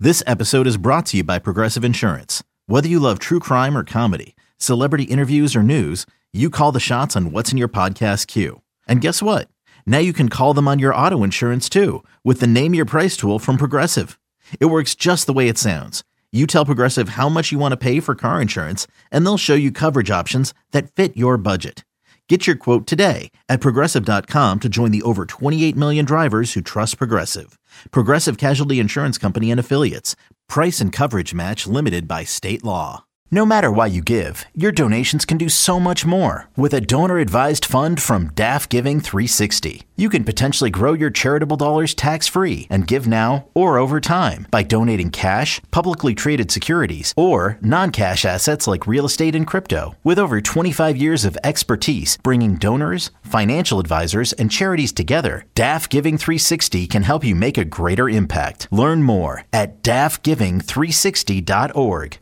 This episode is brought to you by Progressive Insurance. Whether you love true crime or comedy, celebrity interviews or news, you call the shots on what's in your podcast queue. And guess what? Now you can call them on your auto insurance too with the Name Your Price tool from Progressive. It works just the way it sounds. You tell Progressive how much you want to pay for car insurance, and they'll show you coverage options that fit your budget. Get your quote today at Progressive.com to join the over 28 million drivers who trust Progressive. Progressive Casualty Insurance Company and Affiliates. Price and coverage match limited by state law. No matter why you give, your donations can do so much more. With a donor-advised fund from DAF Giving 360, you can potentially grow your charitable dollars tax-free and give now or over time by donating cash, publicly traded securities, or non-cash assets like real estate and crypto. With over 25 years of expertise bringing donors, financial advisors, and charities together, DAF Giving 360 can help you make a greater impact. Learn more at dafgiving360.org.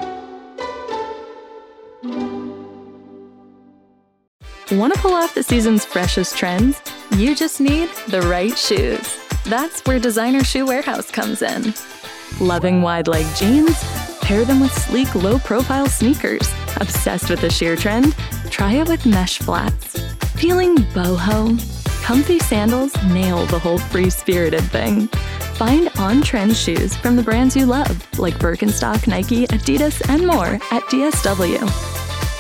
Want to pull off the season's freshest trends? You just need the right shoes. That's where Designer Shoe Warehouse comes in. Loving wide-leg jeans? Pair them with sleek, low-profile sneakers. Obsessed with the sheer trend? Try it with mesh flats. Feeling boho? Comfy sandals nail the whole free-spirited thing. Find on-trend shoes from the brands you love, like Birkenstock, Nike, Adidas, and more at DSW.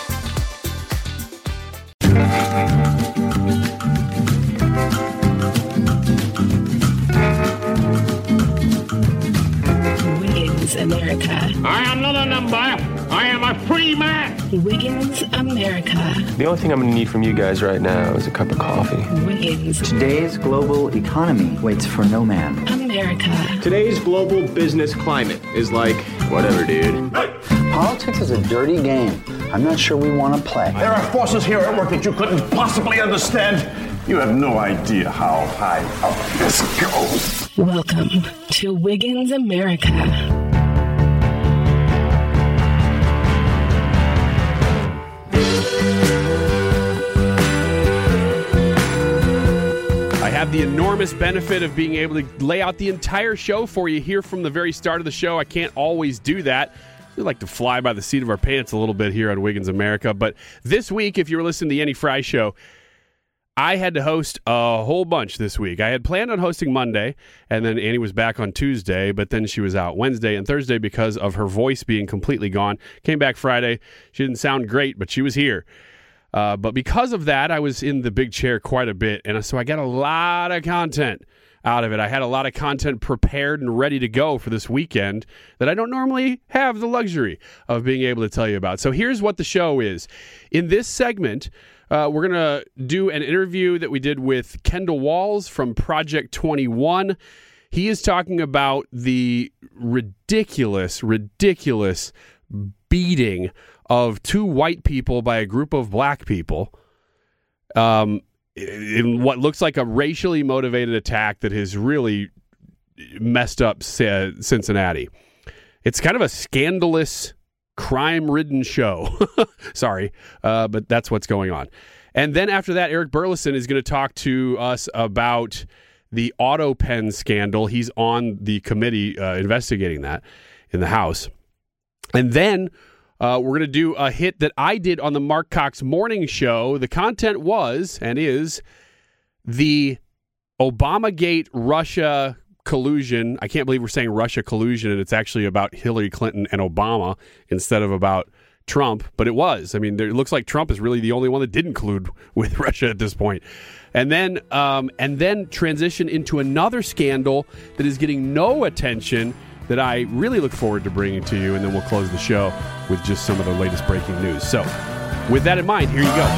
Wiggins America. I am not a number. I am a free man. Wiggins America. The only thing I'm going to need from you guys right now is a cup of coffee. Wiggins. Today's global economy waits for no man. America. Today's global business climate is like, whatever, dude. Politics is a dirty game. I'm not sure we want to play. There are forces here at work that you couldn't possibly understand. You have no idea how high up this goes. Welcome to Wiggins America. I have the enormous benefit of being able to lay out the entire show for you here from the very start of the show. I can't always do that. We like to fly by the seat of our pants a little bit here on Wiggins America. But this week, if you were listening to the Annie Fry Show, I had to host a whole bunch this week. I had planned on hosting Monday, and then Annie was back on Tuesday, but then she was out Wednesday and Thursday because of her voice being completely gone. Came back Friday. She didn't sound great, but she was here. But because of that, I was in the big chair quite a bit, and so I got a lot of content out of it. I had a lot of content prepared and ready to go for this weekend that I don't normally have the luxury of being able to tell you about. So here's what the show is. In this segment, we're going to do an interview that we did with Kendall Walls from Project 21. He is talking about the ridiculous beating of two white people by a group of black people in what looks like a racially motivated attack that has really messed up Cincinnati. It's kind of a scandalous, crime-ridden show. Sorry, but that's what's going on. And then after that, Eric Burleson is going to talk to us about the AutoPen scandal. He's on the committee investigating that in the House. And then we're going to do a hit that I did on the Mark Cox Morning Show. The content was and is the Obamagate Russia collusion. I can't believe we're saying Russia collusion, and it's actually about Hillary Clinton and Obama instead of about Trump, but it was. I mean, it looks like Trump is really the only one that didn't collude with Russia at this point. And then transition into another scandal that is getting no attention that I really look forward to bringing to you, and then we'll close the show with just some of the latest breaking news. So, with that in mind, here you go.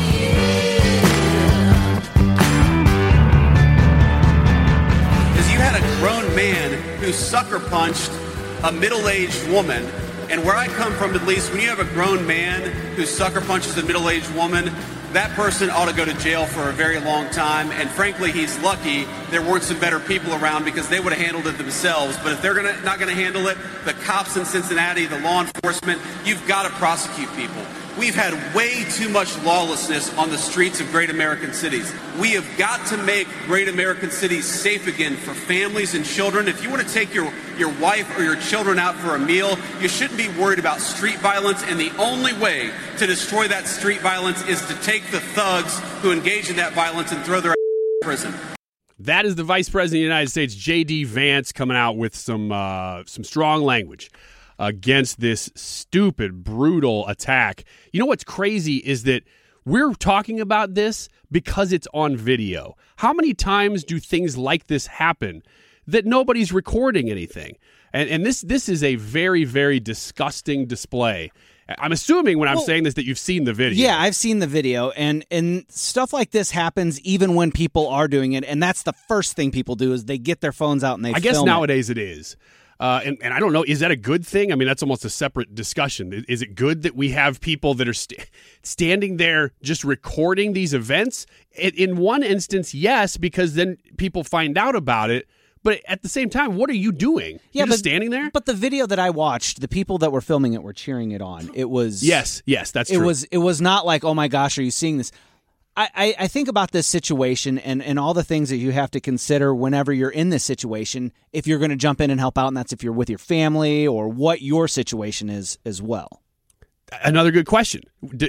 Because you had a grown man who sucker punched a middle-aged woman, and where I come from, at least, when you have a grown man who sucker punches a middle-aged woman, that person ought to go to jail for a very long time, and frankly, he's lucky there weren't some better people around because they would have handled it themselves. But if they're not going to handle it, the cops in Cincinnati, the law enforcement, you've got to prosecute people. We've had way too much lawlessness on the streets of great American cities. We have got to make great American cities safe again for families and children. If you want to take your wife or your children out for a meal, you shouldn't be worried about street violence. And the only way to destroy that street violence is to take the thugs who engage in that violence and throw their in prison. That is the Vice President of the United States, J.D. Vance, coming out with some strong language against this stupid, brutal attack. You know what's crazy is that we're talking about this because it's on video. How many times do things like this happen that nobody's recording anything? And this is a very, very disgusting display. I'm assuming when I'm saying this that you've seen the video. Yeah, I've seen the video, and stuff like this happens even when people are doing it, and that's the first thing people do is they get their phones out and they film it. I guess nowadays it is. And I don't know, is that a good thing? I mean, that's almost a separate discussion. Is it good that we have people that are standing there just recording these events? In one instance, yes, because then people find out about it. But at the same time, what are you doing? You're just standing there? But the video that I watched, the people that were filming it were cheering it on. It was... Yes, that's true. It was not like, oh my gosh, are you seeing this? I think about this situation and all the things that you have to consider whenever you're in this situation, if you're going to jump in and help out, and that's if you're with your family or what your situation is as well. Another good question.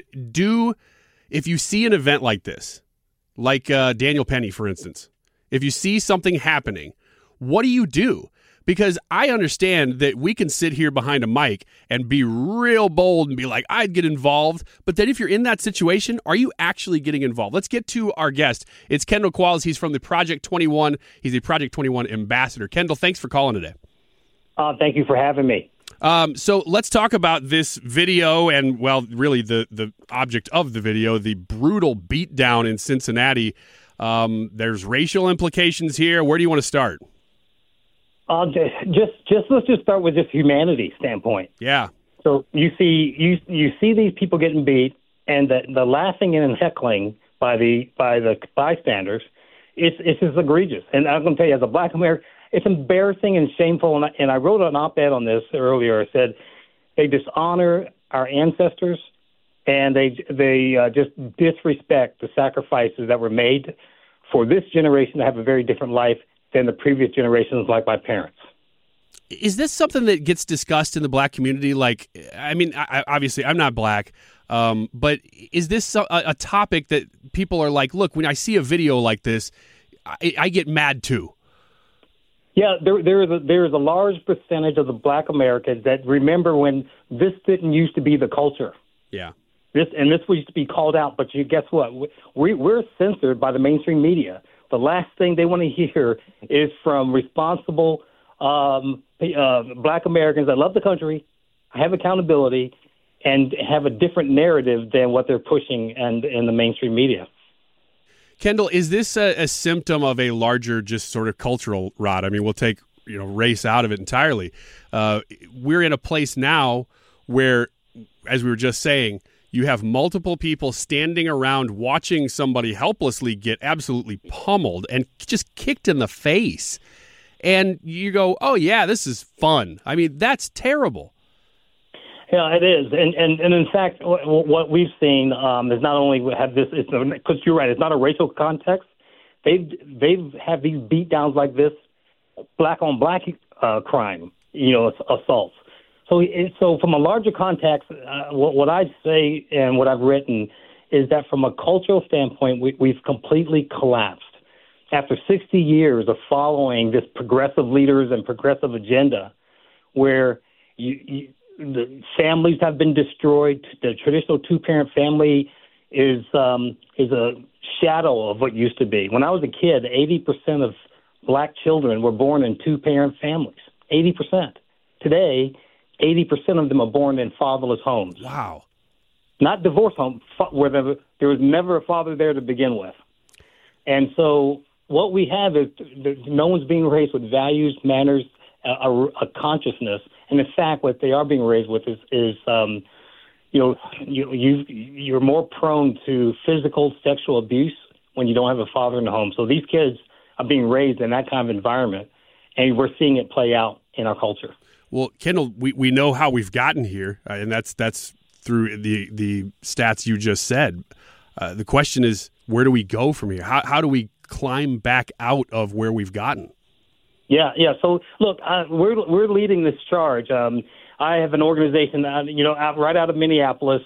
If you see an event like this, like Daniel Penny, for instance, if you see something happening, what do? Because I understand that we can sit here behind a mic and be real bold and be like, I'd get involved. But then if you're in that situation, are you actually getting involved? Let's get to our guest. It's Kendall Qualls. He's from the Project 21. He's a Project 21 ambassador. Kendall, thanks for calling today. Thank you for having me. So let's talk about this video and, well, really the object of the video, the brutal beatdown in Cincinnati. There's racial implications here. Where do you want to start? Let's just start with just humanity standpoint. Yeah. So you see these people getting beat, and the laughing and heckling by the bystanders, it's just egregious. And I'm going to tell you, as a Black American, it's embarrassing and shameful. And I wrote an op-ed on this earlier. I said they dishonor our ancestors, and they just disrespect the sacrifices that were made for this generation to have a very different life than the previous generations, like my parents. Is this something that gets discussed in the Black community? Like, I mean, obviously I'm not Black, but is this a topic that people are like, look, when I see a video like this, I get mad too? Yeah, there is a large percentage of the Black Americans that remember when this didn't used to be the culture. Yeah. This used to be called out, but guess what? We're censored by the mainstream media. The last thing they want to hear is from responsible Black Americans that love the country, have accountability, and have a different narrative than what they're pushing in the mainstream media. Kendall, is this a symptom of a larger just sort of cultural rot? I mean, we'll take race out of it entirely. We're in a place now where, as we were just saying, you have multiple people standing around watching somebody helplessly get absolutely pummeled and just kicked in the face. And you go, oh, yeah, this is fun. I mean, that's terrible. Yeah, it is. And in fact, what we've seen is not only have this, because you're right, it's not a racial context. They've had these beatdowns like this, black on black crime, assaults. So from a larger context, what I'd say and what I've written is that from a cultural standpoint, we've completely collapsed. After 60 years of following this progressive leaders and progressive agenda, where the families have been destroyed, the traditional two-parent family is a shadow of what used to be. When I was a kid, 80% of Black children were born in two-parent families. 80%. Today, 80% of them are born in fatherless homes. Wow. Not divorce homes, where there was never a father there to begin with. And so what we have is no one's being raised with values, manners, a consciousness. And in fact, what they are being raised with is you're more prone to physical, sexual abuse when you don't have a father in the home. So these kids are being raised in that kind of environment, and we're seeing it play out in our culture. Well, Kendall, we know how we've gotten here, and that's through the stats you just said. The question is, where do we go from here? How do we climb back out of where we've gotten? Yeah. So look, we're leading this charge. I have an organization, right out of Minneapolis.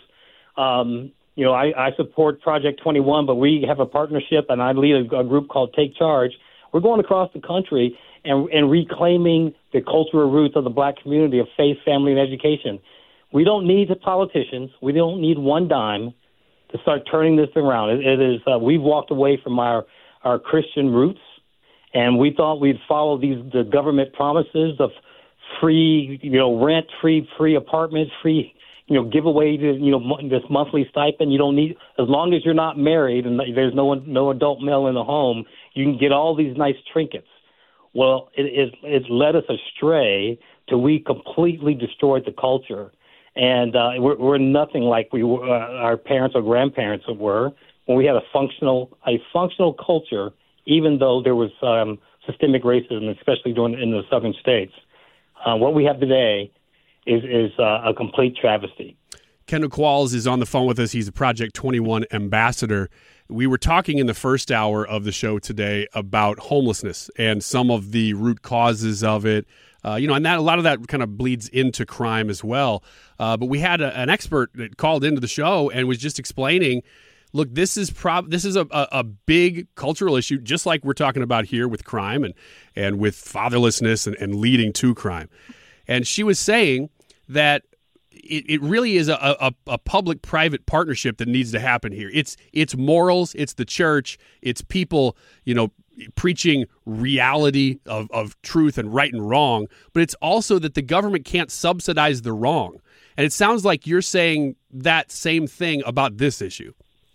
I support Project 21, but we have a partnership, and I lead a group called Take Charge. We're going across the country and reclaiming the cultural roots of the black community of faith, family, and education. We don't need the politicians. We don't need one dime to start turning this around. It is we've walked away from our Christian roots, and we thought we'd follow the government promises of free, rent, free apartments, free, give away this monthly stipend. You don't need, as long as you're not married and there's no adult male in the home, you can get all these nice trinkets. Well, it's led us astray till we completely destroyed the culture, and we're nothing like our parents or grandparents were when we had a functional culture, even though there was systemic racism, especially in the southern states. What we have today is a complete travesty. Kendall Qualls is on the phone with us. He's a Project 21 ambassador. We were talking in the first hour of the show today about homelessness and some of the root causes of it. And that a lot of that kind of bleeds into crime as well. But we had an expert that called into the show and was just explaining, look, this is a big cultural issue, just like we're talking about here with crime and with fatherlessness and leading to crime. And she was saying that it really is a public-private partnership that needs to happen here. It's morals, it's the church, it's people, preaching reality of truth and right and wrong, but it's also that the government can't subsidize the wrong. And it sounds like you're saying that same thing about this issue.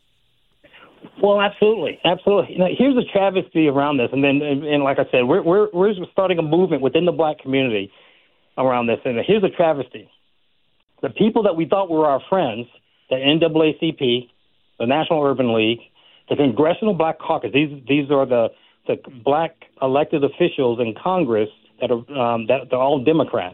Well, absolutely. Here's a travesty around this, and like I said, we're starting a movement within the black community around this, and here's a travesty. The people that we thought were our friends, the NAACP, the National Urban League, the Congressional Black Caucus, these are the black elected officials in Congress that they're all Democrats.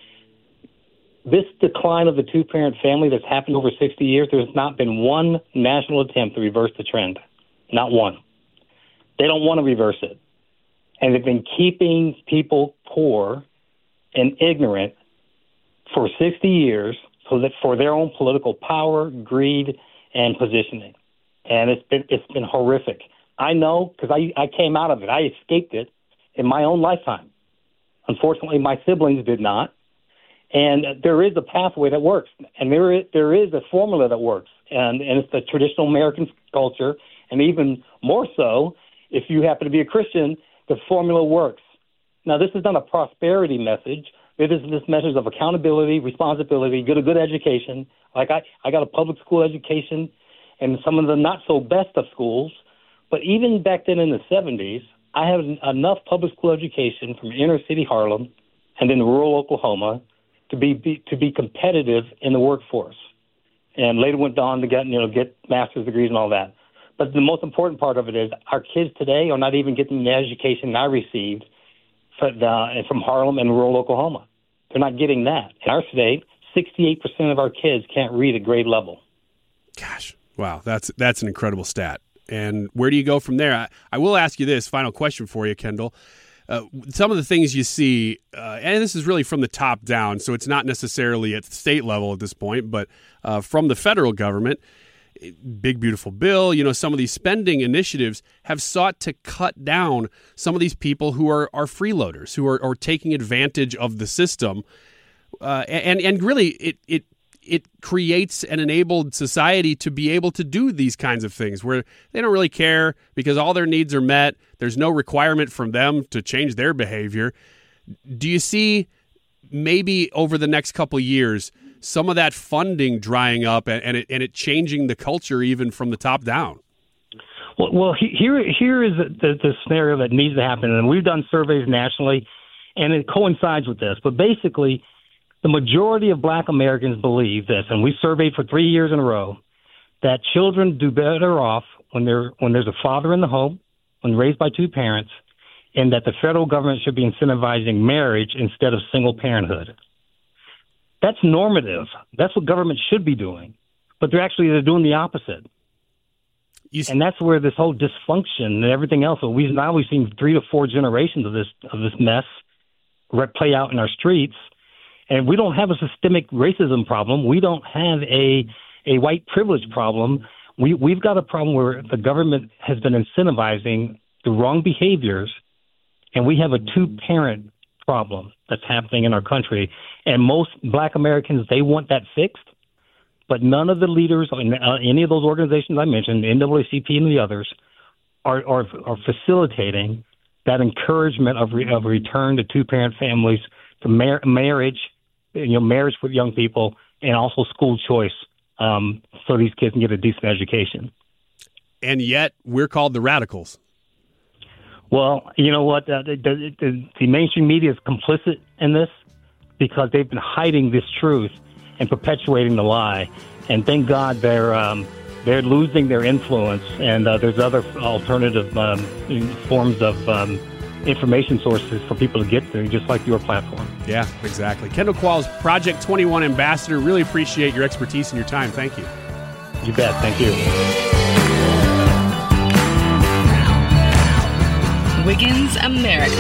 This decline of the two-parent family that's happened over 60 years, there's not been one national attempt to reverse the trend. Not one. They don't want to reverse it. And they've been keeping people poor and ignorant for 60 years so that for their own political power, greed, and positioning. And it's been horrific. I know because I came out of it. I escaped it in my own lifetime. Unfortunately, my siblings did not. And there is a pathway that works, and there is a formula that works, and it's the traditional American culture, and even more so, if you happen to be a Christian, the formula works. Now, this is not a prosperity message. It is this message of accountability, responsibility, get a good education. Like I got a public school education and some of the not-so-best of schools, but even back then in the 70s, I had enough public school education from inner-city Harlem and in rural Oklahoma to be competitive in the workforce, and later went on to get master's degrees and all that. But the most important part of it is our kids today are not even getting the education I received from Harlem and rural Oklahoma. They're not getting that. In our state, 68% of our kids can't read at grade level. Gosh, wow, that's an incredible stat. And where do you go from there? I will ask you this final question for you, Kendall. Some of the things you see, and this is really from the top down, so it's not necessarily at the state level at this point, but from the federal government, Big Beautiful Bill, some of these spending initiatives have sought to cut down some of these people who are freeloaders, who are taking advantage of the system. And really, it creates an enabled society to be able to do these kinds of things where they don't really care because all their needs are met. There's no requirement from them to change their behavior. Do you see maybe over the next couple of years some of that funding drying up and it changing the culture even from the top down? Well, here is the scenario that needs to happen, and we've done surveys nationally, and it coincides with this. But basically, the majority of black Americans believe this, and we surveyed for 3 years in a row, that children do better off when there's a father in the home, when raised by two parents, and that the federal government should be incentivizing marriage instead of single parenthood. That's normative. That's what government should be doing. But they're doing the opposite. And that's where this whole dysfunction and everything else. We've seen 3 to 4 generations of this mess play out in our streets. And we don't have a systemic racism problem. We don't have a white privilege problem. We've got a problem where the government has been incentivizing the wrong behaviors, and we have a 2-parent problem that's happening in our country. And most Black Americans, they want that fixed, but none of the leaders in any of those organizations I mentioned, NAACP and the others, are facilitating that encouragement of return to 2-parent families, to marriage, marriage with young people, and also school choice, so these kids can get a decent education. And yet, we're called the radicals. Well, you know what? The mainstream media is complicit in this because they've been hiding this truth and perpetuating the lie. And thank God they're losing their influence. And there's other alternative forms of information sources for people to get to, just like your platform. Yeah, exactly. Kendall Qualls, Project 21 ambassador. Really appreciate your expertise and your time. Thank you. You bet. Thank you. Wiggins America.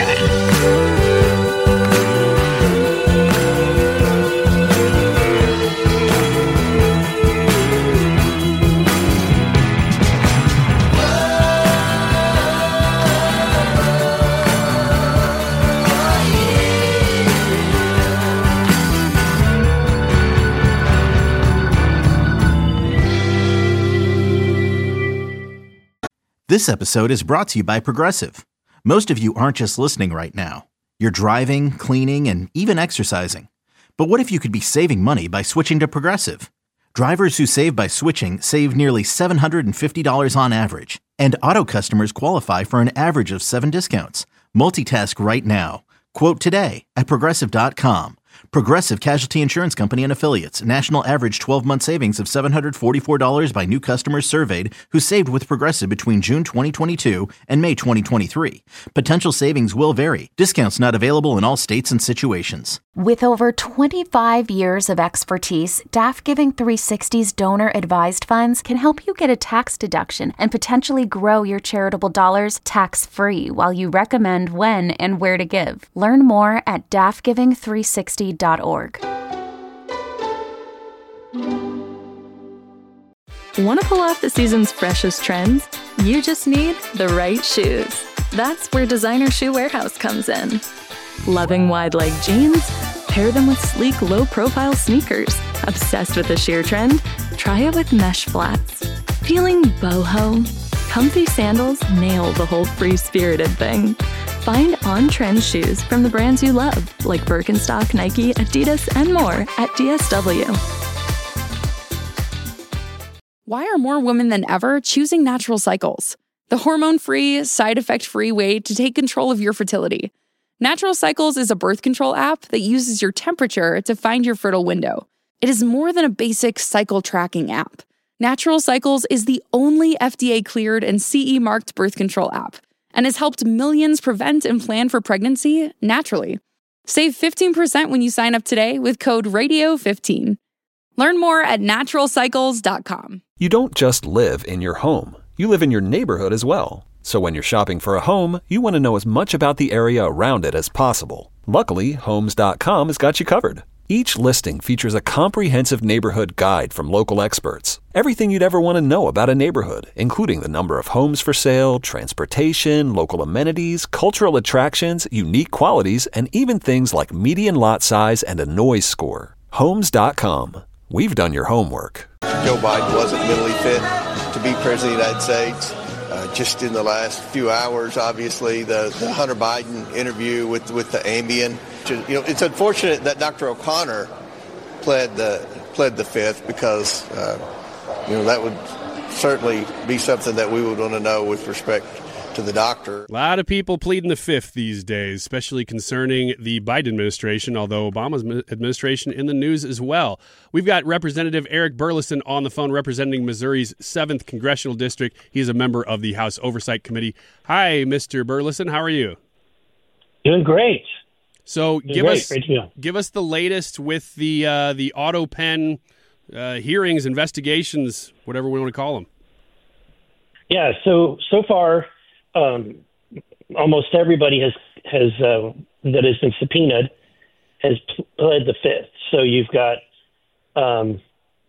This episode is brought to you by Progressive. Most of you aren't just listening right now. You're driving, cleaning, and even exercising. But what if you could be saving money by switching to Progressive? Drivers who save by switching save nearly $750 on average. And auto customers qualify for an average of 7 discounts. Multitask right now. Quote today at Progressive.com. Progressive Casualty Insurance Company and Affiliates. National average 12-month savings of $744 by new customers surveyed who saved with Progressive between June 2022 and May 2023. Potential savings will vary. Discounts not available in all states and situations. With over 25 years of expertise, DAF Giving 360's donor-advised funds can help you get a tax deduction and potentially grow your charitable dollars tax-free while you recommend when and where to give. Learn more at dafgiving360.org. Want to pull off the season's freshest trends? You just need the right shoes. That's where Designer Shoe Warehouse comes in. Loving wide leg jeans? Pair them with sleek, low-profile sneakers. Obsessed with the sheer trend? Try it with mesh flats. Feeling boho? Comfy sandals nail the whole free-spirited thing. Find on-trend shoes from the brands you love, like Birkenstock, Nike, Adidas, and more at DSW. Why are more women than ever choosing Natural Cycles? The hormone-free, side-effect-free way to take control of your fertility. Natural Cycles is a birth control app that uses your temperature to find your fertile window. It is more than a basic cycle tracking app. Natural Cycles is the only FDA-cleared and CE-marked birth control app and has helped millions prevent and plan for pregnancy naturally. Save 15% when you sign up today with code RADIO15. Learn more at naturalcycles.com. You don't just live in your home. You live in your neighborhood as well. So when you're shopping for a home, you want to know as much about the area around it as possible. Luckily, Homes.com has got you covered. Each listing features a comprehensive neighborhood guide from local experts. Everything you'd ever want to know about a neighborhood, including the number of homes for sale, transportation, local amenities, cultural attractions, unique qualities, and even things like median lot size and a noise score. Homes.com. We've done your homework. Joe Biden wasn't mentally fit to be president of the United States. Just in the last few hours, obviously, the Hunter Biden interview with the Ambien. You know, it's unfortunate that Dr. O'Connor pled the fifth because that would certainly be something that we would want to know with respect to the doctor. A lot of people pleading the fifth these days, especially concerning the Biden administration, although Obama's administration in the news as well. We've got Representative Eric Burleson on the phone representing Missouri's 7th Congressional District. He's a member of the House Oversight Committee. Hi, Mr. Burleson. How are you? Doing great. So give us the latest with the AutoPen hearings, investigations, whatever we want to call them. Yeah. So far, almost everybody has that has been subpoenaed has pled the fifth. So you've got Annie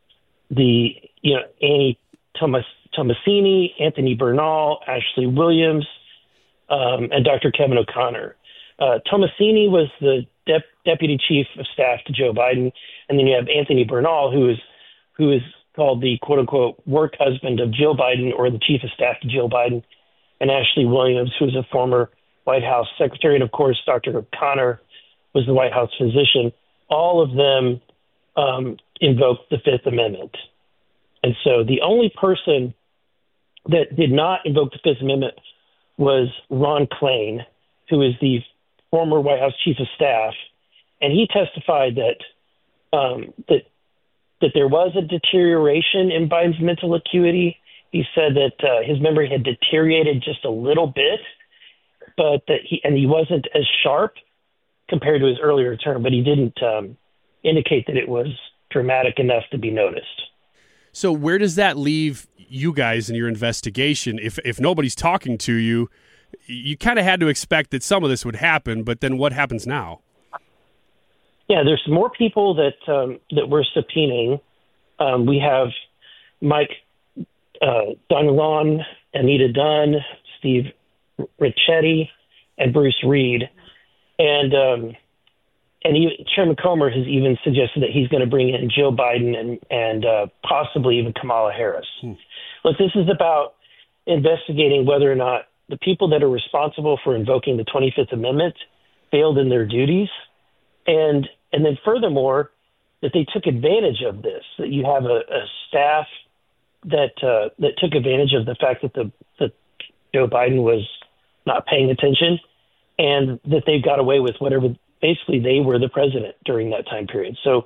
Tomasini, Anthony Bernal, Ashley Williams, and Dr. Kevin O'Connor. Tomasini was the deputy chief of staff to Joe Biden, and then you have Anthony Bernal, who is called the quote unquote work husband of Jill Biden, or the chief of staff to Jill Biden, and Ashley Williams, who is a former White House secretary, and of course Dr. O'Connor was the White House physician. All of them invoked the Fifth Amendment, and so the only person that did not invoke the Fifth Amendment was Ron Klain, who is the former White House chief of staff, and he testified that there was a deterioration in Biden's mental acuity. He said that his memory had deteriorated just a little bit, but that he wasn't as sharp compared to his earlier term, but he didn't indicate that it was dramatic enough to be noticed. So where does that leave you guys in your investigation? If nobody's talking to you, you kind of had to expect that some of this would happen, but then what happens now? Yeah, there's more people that we're subpoenaing. We have Mike Dunlon, Anita Dunn, Steve Ricchetti, and Bruce Reed. And Chairman Comer has even suggested that he's going to bring in Jill Biden and possibly even Kamala Harris. Look, this is about investigating whether or not the people that are responsible for invoking the 25th Amendment failed in their duties, and then furthermore, that they took advantage of this, that you have a staff that took advantage of the fact that Joe Biden was not paying attention, and that they got away with whatever. Basically, they were the president during that time period. So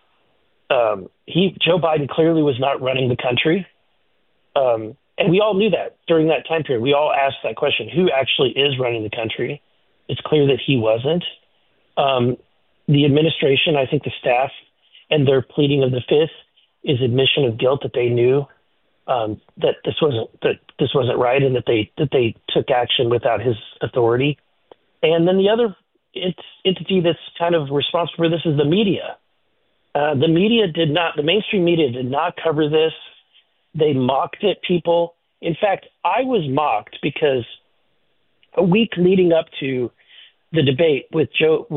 Joe Biden clearly was not running the country. And we all knew that during that time period. We all asked that question, who actually is running the country? It's clear that he wasn't. The administration, I think the staff, and their pleading of the Fifth is admission of guilt, that they knew that this wasn't right, and that they took action without his authority. And then the other entity that's kind of responsible for this is the media. The mainstream media did not cover this. They mocked it, people. In fact, I was mocked because a week leading up to the debate with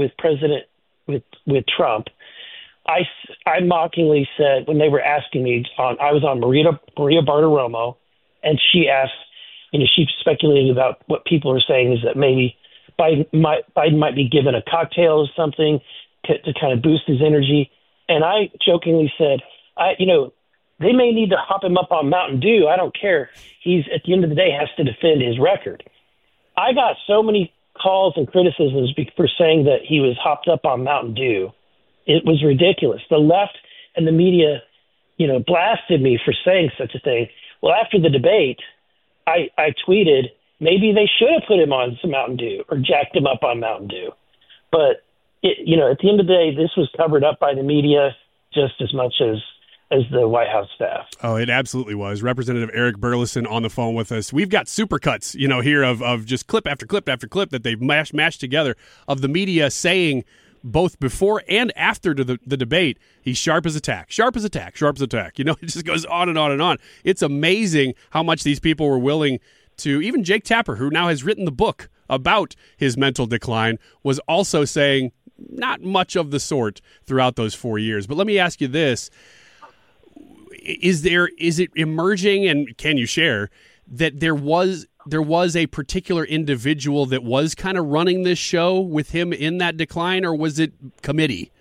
Trump, I mockingly said, when they were asking me I was on Maria Bartiromo, and she asked, she speculated about what people are saying is that maybe Biden might be given a cocktail or something to kind of boost his energy. And I jokingly said, they may need to hop him up on Mountain Dew. I don't care. He's, at the end of the day, has to defend his record. I got so many calls and criticisms for saying that he was hopped up on Mountain Dew. It was ridiculous. The left and the media, blasted me for saying such a thing. Well, after the debate, I tweeted, maybe they should have put him on some Mountain Dew or jacked him up on Mountain Dew. But, at the end of the day, this was covered up by the media just as much as the White House staff. Oh, it absolutely was. Representative Eric Burleson on the phone with us. We've got supercuts, here of just clip after clip after clip that they've mashed together of the media saying both before and after the debate, he's sharp as a tack, sharp as a tack, sharp as a tack. It just goes on and on and on. It's amazing how much these people were willing to, even Jake Tapper, who now has written the book about his mental decline, was also saying not much of the sort throughout those 4 years. But let me ask you this. Is it emerging, and can you share that there was a particular individual that was kind of running this show with him in that decline, or was it committee?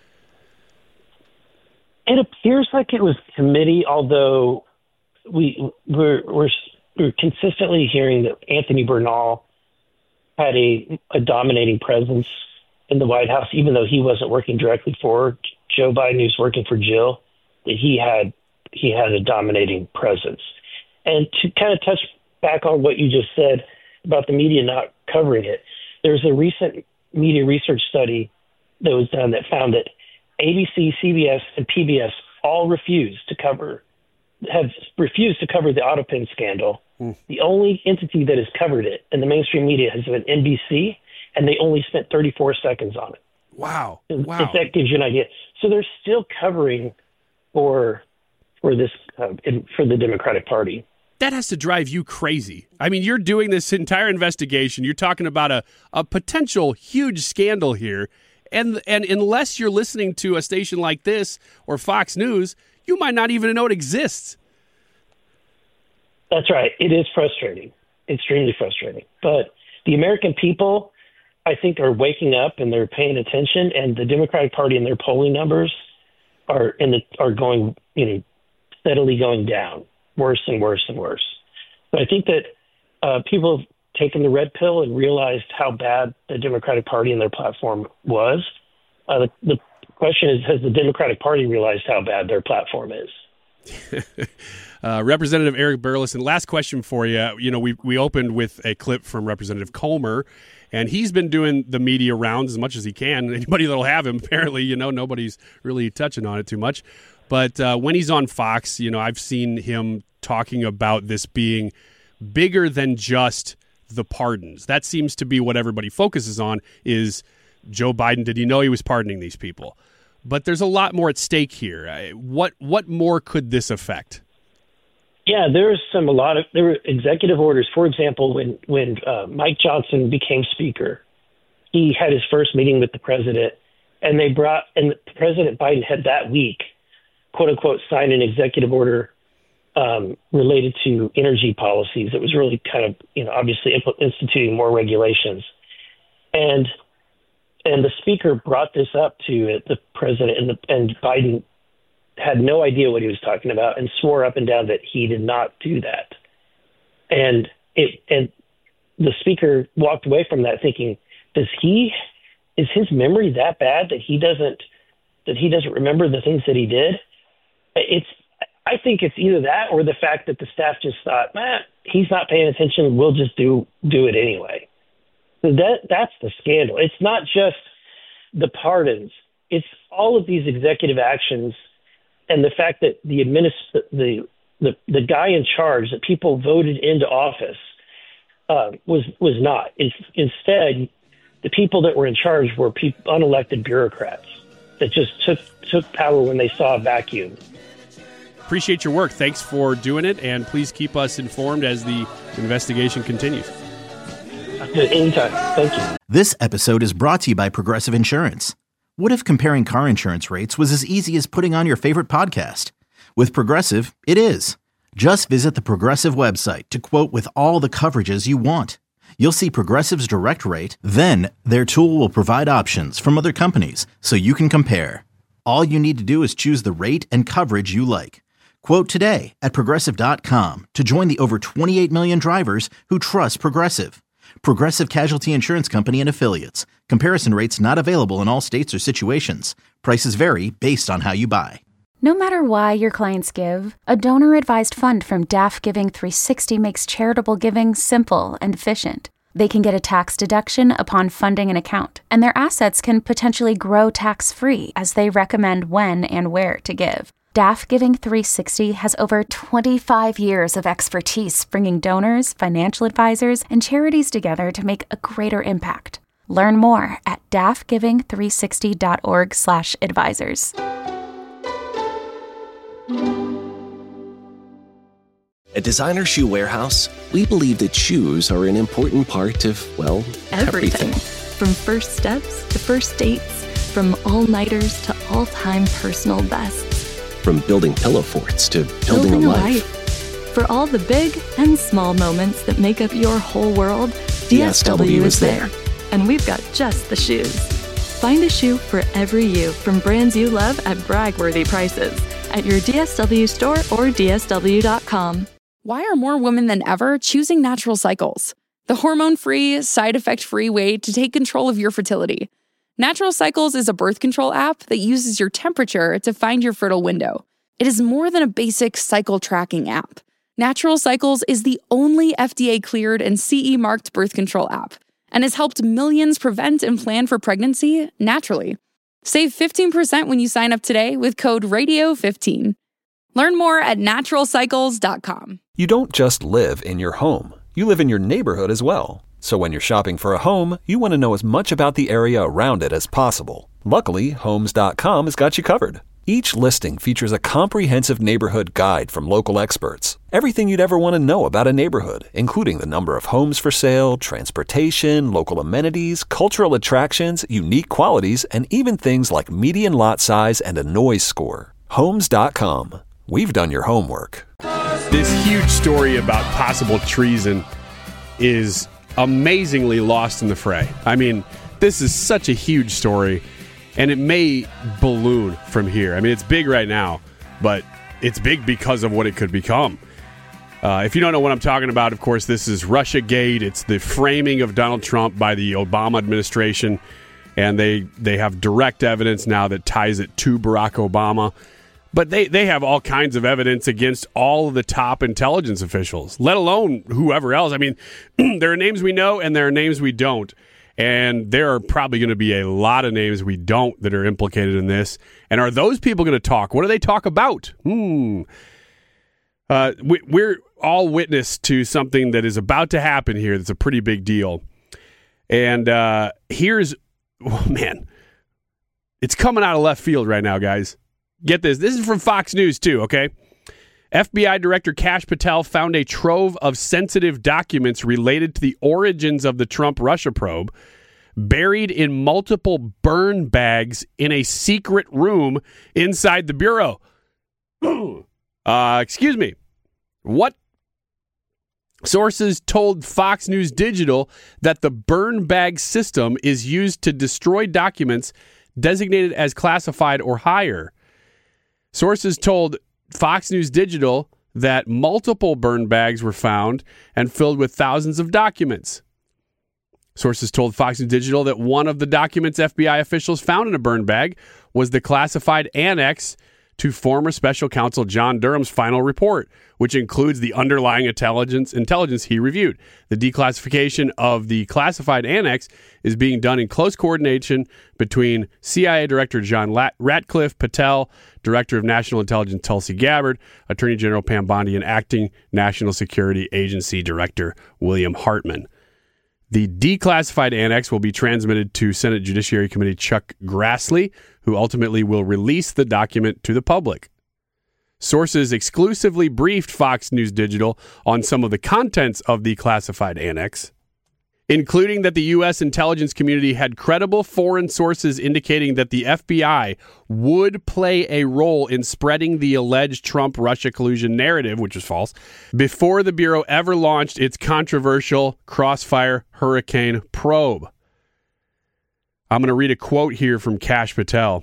It appears like it was committee, although we're consistently hearing that Anthony Bernal had a dominating presence in the White House, even though he wasn't working directly for Joe Biden, he was working for Jill, that he had a dominating presence. And to kind of touch back on what you just said about the media not covering it, there's a recent media research study that was done that found that ABC, CBS, and PBS all have refused to cover the Autopin scandal. The only entity that has covered it in the mainstream media has been NBC, and they only spent 34 seconds on it. Wow. If that gives you an idea. So they're still covering for this for the Democratic Party. That has to drive you crazy. I mean, you're doing this entire investigation. You're talking about a potential huge scandal here. And unless you're listening to a station like this or Fox News, you might not even know it exists. That's right. It is frustrating, extremely frustrating. But the American people, I think, are waking up and they're paying attention. And the Democratic Party and their polling numbers are going, steadily going down, worse and worse and worse. But I think that people have taken the red pill and realized how bad the Democratic Party and their platform was. The question is, has the Democratic Party realized how bad their platform is? Representative Eric Burlison, last question for you. We opened with a clip from Representative Comer, and he's been doing the media rounds as much as he can. Anybody that'll have him, apparently, nobody's really touching on it too much. But when he's on Fox, I've seen him talking about this being bigger than just the pardons. That seems to be what everybody focuses on is Joe Biden. Did he know he was pardoning these people? But there's a lot more at stake here. What more could this affect? Yeah, there were executive orders. For example, when Mike Johnson became Speaker, he had his first meeting with the president, and President Biden had that week, quote unquote, signed an executive order related to energy policies. It was really kind of, obviously instituting more regulations. And the speaker brought this up to the president, and Biden had no idea what he was talking about and swore up and down that he did not do that. And the speaker walked away from that thinking, is his memory that bad that he doesn't remember the things that he did? I think it's either that or the fact that the staff just thought, he's not paying attention. We'll just do it anyway. So that's the scandal. It's not just the pardons. It's all of these executive actions and the fact that the guy in charge that people voted into office was not. Instead, the people that were in charge were unelected bureaucrats that just took power when they saw a vacuum. Appreciate your work. Thanks for doing it, and please keep us informed as the investigation continues. Anytime. Thank you. This episode is brought to you by Progressive Insurance. What if comparing car insurance rates was as easy as putting on your favorite podcast? With Progressive, it is. Just visit the Progressive website to quote with all the coverages you want. You'll see Progressive's direct rate, then their tool will provide options from other companies so you can compare. All you need to do is choose the rate and coverage you like. Quote today at Progressive.com to join the over 28 million drivers who trust Progressive. Progressive Casualty Insurance Company and Affiliates. Comparison rates not available in all states or situations. Prices vary based on how you buy. No matter why your clients give, a donor-advised fund from DAF Giving 360 makes charitable giving simple and efficient. They can get a tax deduction upon funding an account, and their assets can potentially grow tax-free as they recommend when and where to give. DAF Giving 360 has over 25 years of expertise bringing donors, financial advisors, and charities together to make a greater impact. Learn more at dafgiving360.org/advisors. At Designer Shoe Warehouse, we believe that shoes are an important part of, well, everything. From first steps to first dates, from all-nighters to all-time personal bests. From building pillow forts to building a life. For all the big and small moments that make up your whole world, DSW is there. And we've got just the shoes. Find a shoe for every you from brands you love at brag-worthy prices at your DSW store or DSW.com. Why are more women than ever choosing Natural Cycles? The hormone-free, side-effect-free way to take control of your fertility. Natural Cycles is a birth control app that uses your temperature to find your fertile window. It is more than a basic cycle tracking app. Natural Cycles is the only FDA-cleared and CE-marked birth control app. and has helped millions prevent and plan for pregnancy naturally. Save 15% when you sign up today with code RADIO15. Learn more at naturalcycles.com. You don't just live in your home. You live in your neighborhood as well. So when you're shopping for a home, you want to know as much about the area around it as possible. Luckily, Homes.com has got you covered. Each listing features a comprehensive neighborhood guide from local experts. Everything you'd ever want to know about a neighborhood, including the number of homes for sale, transportation, local amenities, cultural attractions, unique qualities, and even things like median lot size and a noise score. Homes.com. We've done your homework. This huge story about possible treason is amazingly lost in the fray. I mean, this is such a huge story, and it may balloon from here. I mean, it's big right now, but it's big because of what it could become. If you don't know what I'm talking about, of course, this is Russiagate. It's the framing of Donald Trump by the Obama administration, and they have direct evidence now that ties it to Barack Obama. But they have all kinds of evidence against all of the top intelligence officials, let alone whoever else. I mean, there are names we know and there are names we don't. And there are probably going to be a lot of names we don't that are implicated in this. And are those people going to talk? What do they talk about? We're all witness to something that is about to happen here that's a pretty big deal. And it's coming out of left field right now, guys. Get this. This is from Fox News, too, okay? FBI Director Kash Patel found a trove of sensitive documents related to the origins of the Trump-Russia probe buried in multiple burn bags in a secret room inside the Bureau. Excuse me. What? Sources told Fox News Digital that the burn bag system is used to destroy documents designated as classified or higher. Sources told Fox News Digital that multiple burn bags were found and filled with thousands of documents. Sources told Fox News Digital that one of the documents FBI officials found in a burn bag was the classified annex to former special counsel John Durham's final report, which includes the underlying intelligence he reviewed. The declassification of the classified annex is being done in close coordination between CIA Director John Ratcliffe, Patel, Director of National Intelligence Tulsi Gabbard, Attorney General Pam Bondi, and Acting National Security Agency Director William Hartman. The declassified annex will be transmitted to Senate Judiciary Committee Chuck Grassley, who ultimately will release the document to the public. Sources exclusively briefed Fox News Digital on some of the contents of the classified annex, including that the U.S. intelligence community had credible foreign sources indicating that the FBI would play a role in spreading the alleged Trump-Russia collusion narrative, which was false, before the Bureau ever launched its controversial Crossfire Hurricane probe. I'm going to read a quote here from Kash Patel.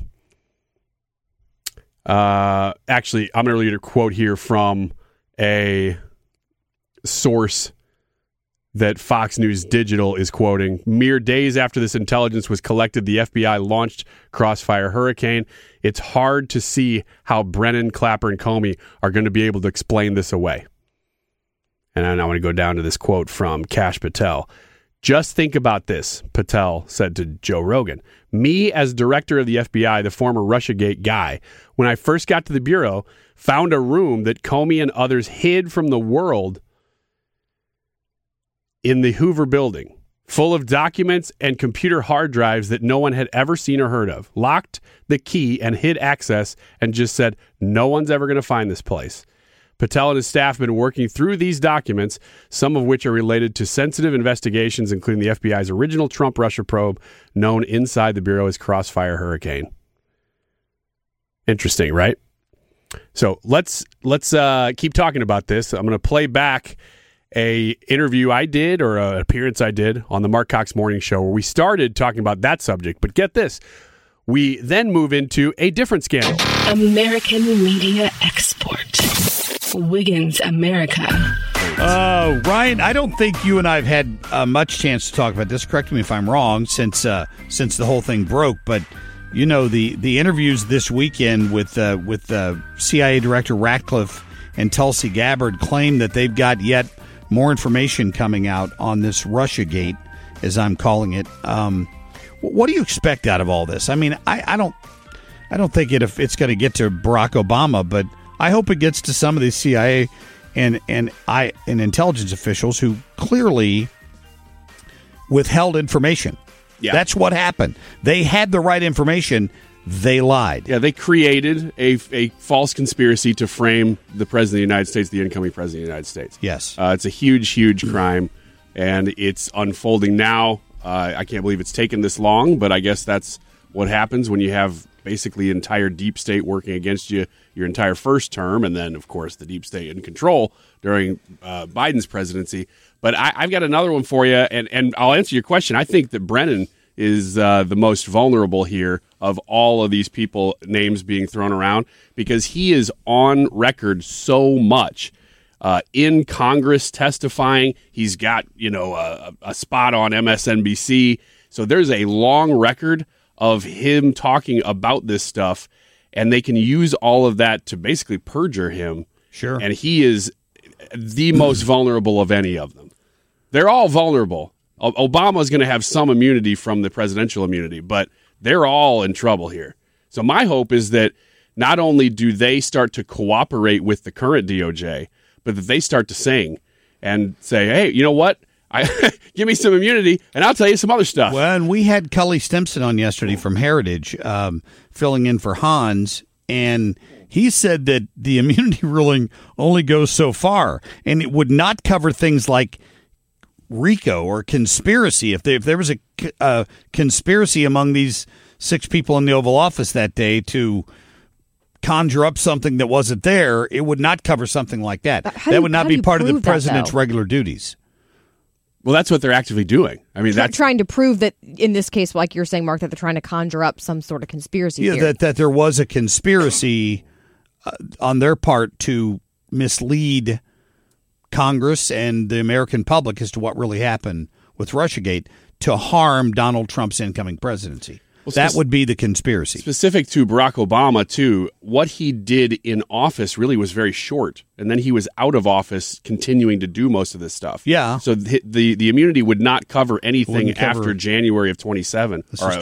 Actually, I'm going to read a quote here from a source that Fox News Digital is quoting. Mere days after this intelligence was collected, the FBI launched Crossfire Hurricane. It's hard to see how Brennan, Clapper, and Comey are going to be able to explain this away. And I want to go down to this quote from Kash Patel. Just think about this, Patel said to Joe Rogan. Me, as director of the FBI, the former Russiagate guy, when I first got to the Bureau, found a room that Comey and others hid from the world in the Hoover building, full of documents and computer hard drives that no one had ever seen or heard of, locked the key and hid access and just said, no one's ever going to find this place. Patel and his staff have been working through these documents, some of which are related to sensitive investigations, including the FBI's original Trump-Russia probe, known inside the Bureau as Crossfire Hurricane. Interesting, right? So let's keep talking about this. I'm going to play back a interview I did, or an appearance I did on the Mark Cox Morning Show, where we started talking about that subject. But get this. We then move into a different scandal. American media export. Wiggins America. Ryan, I don't think you and I have had much chance to talk about this. Correct me if I'm wrong, since the whole thing broke. But you know, the interviews this weekend with CIA Director Ratcliffe and Tulsi Gabbard claim that they've got yet more information coming out on this Russiagate, as I'm calling it. What do you expect out of all this? I mean, I don't think it's going to get to Barack Obama, but I hope it gets to some of these CIA and intelligence officials who clearly withheld information. Yeah. That's what happened. They had the right information. They lied. Yeah, they created a false conspiracy to frame the President of the United States, the incoming President of the United States. Yes. It's a huge, huge crime, and it's unfolding now. I can't believe it's taken this long, but I guess that's what happens when you have basically entire deep state working against you your entire first term, and then, of course, the deep state in control during Biden's presidency. But I've got another one for you, and I'll answer your question. I think that Brennan is the most vulnerable here of all of these people, names being thrown around, because he is on record so much in Congress testifying. He's got, a spot on MSNBC. So there's a long record of him talking about this stuff, and they can use all of that to basically perjure him. Sure. And he is the most vulnerable of any of them. They're all vulnerable. Obama's going to have some immunity from the presidential immunity, but they're all in trouble here. So my hope is that not only do they start to cooperate with the current DOJ, but that they start to sing and say, hey, you know what? Give me some immunity, and I'll tell you some other stuff. Well, and we had Cully Stimson on yesterday from Heritage, filling in for Hans, and he said that the immunity ruling only goes so far, and it would not cover things like RICO or conspiracy. If there was a conspiracy among these 6 people in the Oval Office that day to conjure up something that wasn't there, it would not cover something like that. That would not be part of the president's regular duties. Well, that's what they're actively doing. I mean, that's trying to prove that in this case, like you're saying, Mark, that they're trying to conjure up some sort of conspiracy theory. That there was a conspiracy on their part to mislead Congress and the American public as to what really happened with Russiagate to harm Donald Trump's incoming presidency. Well, that would be the conspiracy. Specific to Barack Obama, too, what he did in office really was very short. And then he was out of office continuing to do most of this stuff. Yeah. So the immunity would not cover anything after January of 2017.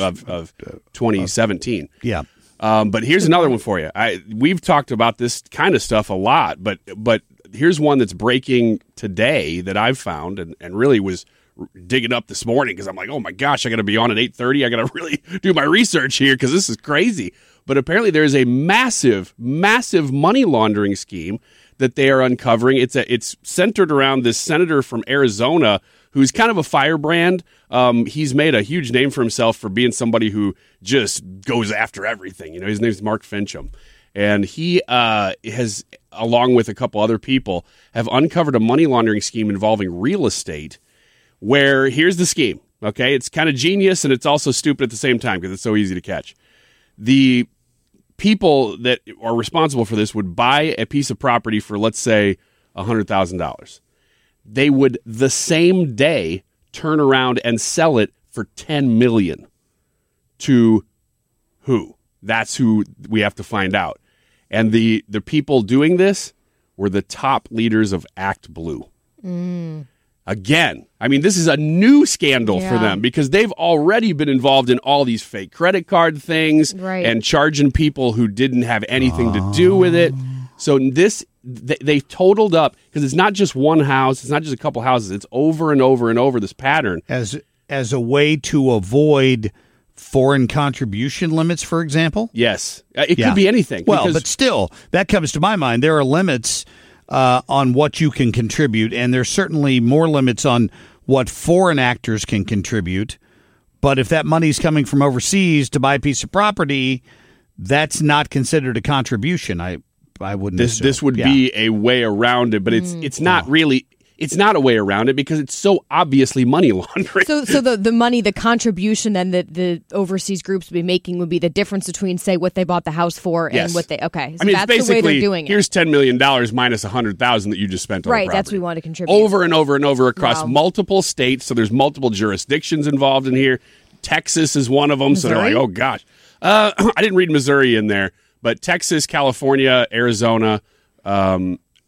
Yeah. But here's another one for you. We've talked about this kind of stuff a lot, but here's one that's breaking today that I've found and really was digging up this morning because I'm like, oh my gosh, I got to be on at 8:30. I got to really do my research here because this is crazy. But apparently there is a massive, massive money laundering scheme that they are uncovering. It's centered around this senator from Arizona who's kind of a firebrand. He's made a huge name for himself for being somebody who just goes after everything. His name's Mark Fincham. And he has, along with a couple other people, have uncovered a money laundering scheme involving real estate where here's the scheme, okay? It's kind of genius and it's also stupid at the same time because it's so easy to catch. The people that are responsible for this would buy a piece of property for, let's say, $100,000. They would the same day turn around and sell it for $10 million. To who? That's who we have to find out. And the people doing this were the top leaders of Act Blue. Again, I mean, this is a new scandal for them because they've already been involved in all these fake credit card things and charging people who didn't have anything to do with it. So they totaled up because it's not just one house. It's not just a couple houses. It's over and over and over this pattern. As a way to avoid foreign contribution limits, for example? Yes. It could be anything. Well, but still, that comes to my mind. There are limits on what you can contribute, and there's certainly more limits on what foreign actors can contribute. But if that money's coming from overseas to buy a piece of property, that's not considered a contribution. I wouldn't assume. This would be a way around it, but it's not really. It's not a way around it because it's so obviously money laundering. So the money, the contribution then that the overseas groups would be making would be the difference between, say, what they bought the house for and what they, okay. So I mean, that's it's the way they're doing it. Here's $10 million minus $100,000 that you just spent on the property. Right, that's what we want to contribute. Over and over and over across multiple states. So there's multiple jurisdictions involved in here. Texas is one of them. Missouri? So they're like, oh, gosh. I didn't read Missouri in there, but Texas, California, Arizona,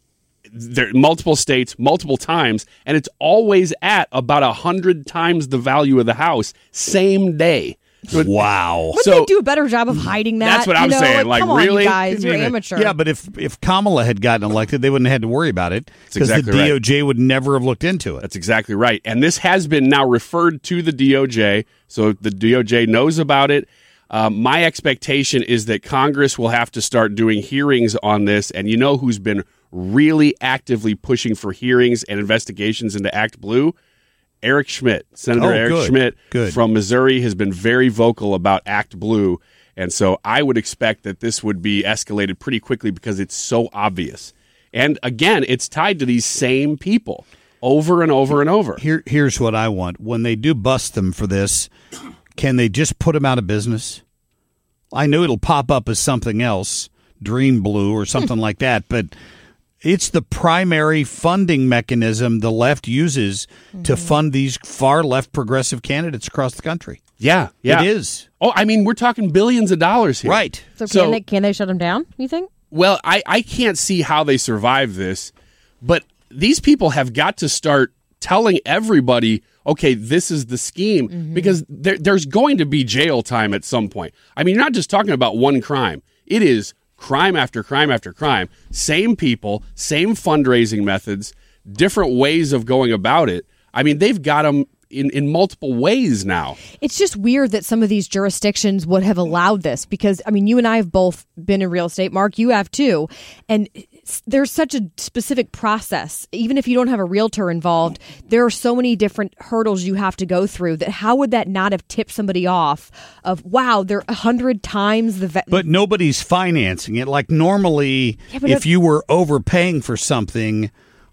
there multiple states, multiple times, and it's always at about 100 times the value of the house, same day. Wow. Wouldn't they do a better job of hiding that? That's what I'm saying. Like, come really? on, you guys, you're amateur. Yeah, but if Kamala had gotten elected, they wouldn't have had to worry about it because exactly the DOJ would never have looked into it. That's exactly right. And this has been now referred to the DOJ, so the DOJ knows about it. My expectation is that Congress will have to start doing hearings on this, and you know who's been really actively pushing for hearings and investigations into Act Blue? Eric Schmidt. Senator Eric Schmidt from Missouri has been very vocal about Act Blue, and so I would expect that this would be escalated pretty quickly because it's so obvious. And again, it's tied to these same people over and over and over. Here's what I want. When they do bust them for this, can they just put them out of business? I know it'll pop up as something else, Dream Blue or something like that, but it's the primary funding mechanism the left uses to fund these far left progressive candidates across the country. Yeah. It is. Oh, I mean, we're talking billions of dollars here. Right. So can they shut them down, you think? Well, I can't see how they survive this, but these people have got to start telling everybody, okay, this is the scheme, because there's going to be jail time at some point. I mean, you're not just talking about one crime. It is crime after crime after crime. Same people, same fundraising methods, different ways of going about it. I mean, they've got them in multiple ways now. It's just weird that some of these jurisdictions would have allowed this because, I mean, you and I have both been in real estate. Mark, you have too. And there's such a specific process. Even if you don't have a realtor involved, there are so many different hurdles you have to go through that how would that not have tipped somebody off of, wow, they're 100 times the... But nobody's financing it. Like normally, if you were overpaying for something...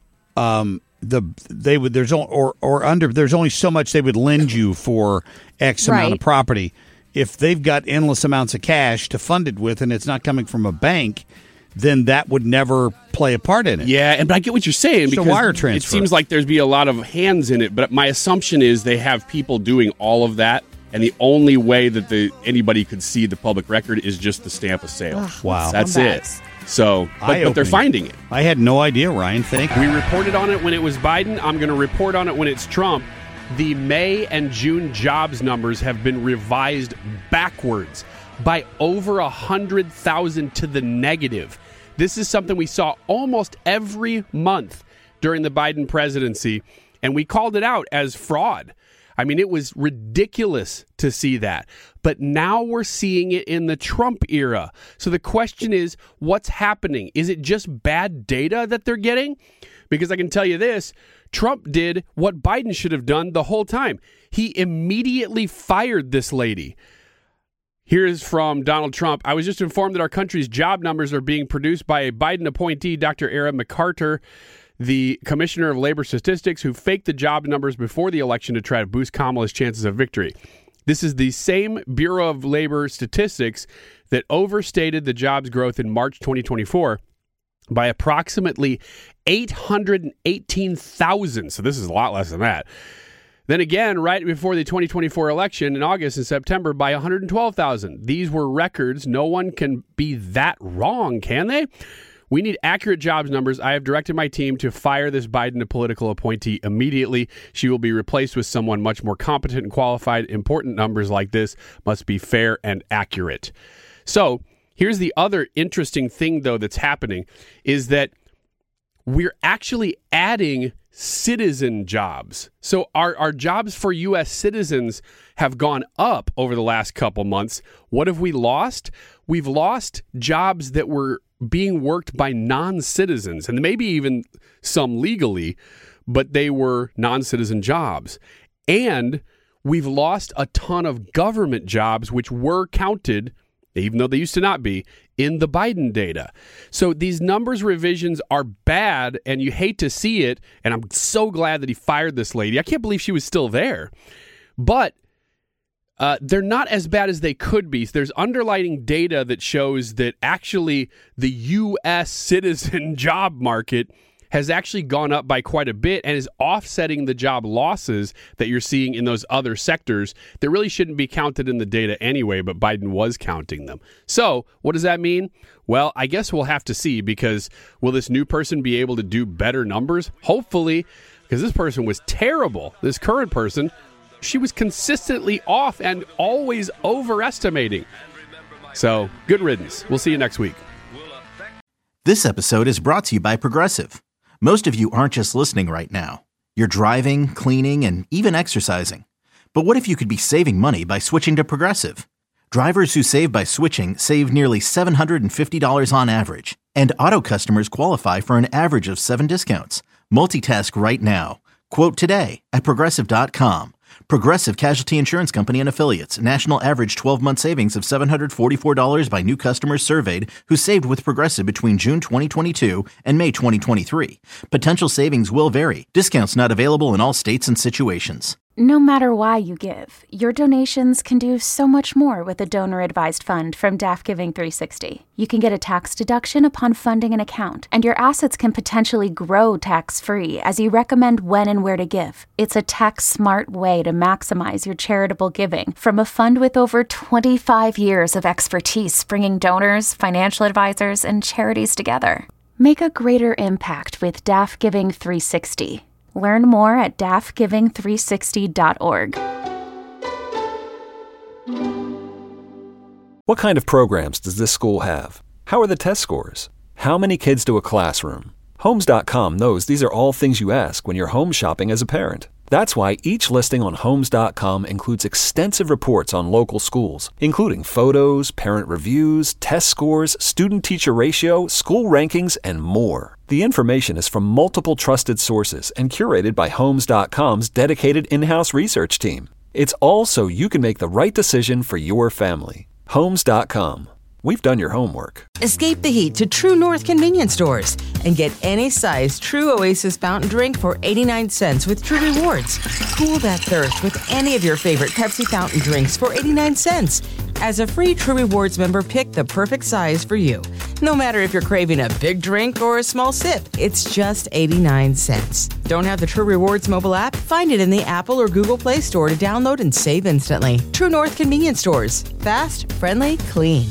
there's only so much they would lend you for X amount of property. If they've got endless amounts of cash to fund it with, and it's not coming from a bank, then that would never play a part in it. Yeah, but I get what you're saying because wire transfer. It seems like there's be a lot of hands in it. But my assumption is they have people doing all of that, and the only way that anybody could see the public record is just the stamp of sale. Ugh, wow, that's it. So, but they're finding it. I had no idea, Ryan. Thank you. We reported on it when it was Biden. I'm going to report on it when it's Trump. The May and June jobs numbers have been revised backwards by over 100,000 to the negative. This is something we saw almost every month during the Biden presidency, and we called it out as fraud. I mean, it was ridiculous to see that. But now we're seeing it in the Trump era. So the question is, what's happening? Is it just bad data that they're getting? Because I can tell you this, Trump did what Biden should have done the whole time. He immediately fired this lady. Here's from Donald Trump. I was just informed that our country's job numbers are being produced by a Biden appointee, Dr. Era McCarter, the Commissioner of Labor Statistics, who faked the job numbers before the election to try to boost Kamala's chances of victory. This is the same Bureau of Labor Statistics that overstated the jobs growth in March 2024 by approximately 818,000. So this is a lot less than that. Then again, right before the 2024 election in August and September by 112,000. These were records. No one can be that wrong, can they? We need accurate jobs numbers. I have directed my team to fire this Biden political appointee immediately. She will be replaced with someone much more competent and qualified. Important numbers like this must be fair and accurate. So here's the other interesting thing, though, that's happening is that we're actually adding citizen jobs. So our jobs for U.S. citizens have gone up over the last couple months. What have we lost? We've lost jobs that were being worked by non-citizens, and maybe even some legally, but they were non-citizen jobs. And we've lost a ton of government jobs, which were counted, even though they used to not be, in the Biden data. So these numbers revisions are bad, and you hate to see it, and I'm so glad that he fired this lady. I can't believe she was still there. But they're not as bad as they could be. There's underlying data that shows that actually the U.S. citizen job market has actually gone up by quite a bit and is offsetting the job losses that you're seeing in those other sectors that really shouldn't be counted in the data anyway, but Biden was counting them. So what does that mean? Well, I guess we'll have to see, because will this new person be able to do better numbers? Hopefully, because this person was terrible. This current person, she was consistently off and always overestimating. So, good riddance. We'll see you next week. This episode is brought to you by Progressive. Most of you aren't just listening right now. You're driving, cleaning, and even exercising. But what if you could be saving money by switching to Progressive? Drivers who save by switching save nearly $750 on average. And auto customers qualify for an average of 7 discounts. Multitask right now. Quote today at Progressive.com. Progressive Casualty Insurance Company and Affiliates. National average 12-month savings of $744 by new customers surveyed who saved with Progressive between June 2022 and May 2023. Potential savings will vary. Discounts not available in all states and situations. No matter why you give, your donations can do so much more with a donor-advised fund from DAF Giving 360. You can get a tax deduction upon funding an account, and your assets can potentially grow tax-free as you recommend when and where to give. It's a tax-smart way to maximize your charitable giving from a fund with over 25 years of expertise bringing donors, financial advisors, and charities together. Make a greater impact with DAF Giving 360. Learn more at dafgiving360.org. What kind of programs does this school have? How are the test scores? How many kids do a classroom? Homes.com knows these are all things you ask when you're home shopping as a parent. That's why each listing on Homes.com includes extensive reports on local schools, including photos, parent reviews, test scores, student-teacher ratio, school rankings, and more. The information is from multiple trusted sources and curated by Homes.com's dedicated in-house research team. It's all so you can make the right decision for your family. Homes.com. We've done your homework. Escape the heat to True North convenience stores and get any size True Oasis fountain drink for 89 cents with True Rewards. Cool that thirst with any of your favorite Pepsi fountain drinks for 89 cents. As a free True Rewards member, pick the perfect size for you. No matter if you're craving a big drink or a small sip, it's just 89 cents. Don't have the True Rewards mobile app? Find it in the Apple or Google Play Store to download and save instantly. True North convenience stores. Fast, friendly, clean.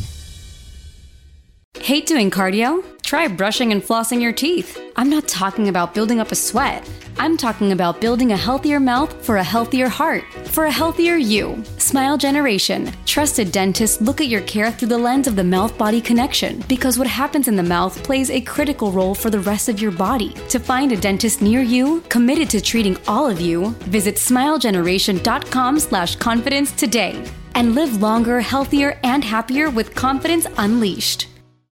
Hate doing cardio? Try brushing and flossing your teeth. I'm not talking about building up a sweat. I'm talking about building a healthier mouth for a healthier heart, for a healthier you. Smile Generation. Trusted dentists look at your care through the lens of the mouth-body connection, because what happens in the mouth plays a critical role for the rest of your body. To find a dentist near you, committed to treating all of you, visit smilegeneration.com/confidence today and live longer, healthier, and happier with confidence unleashed.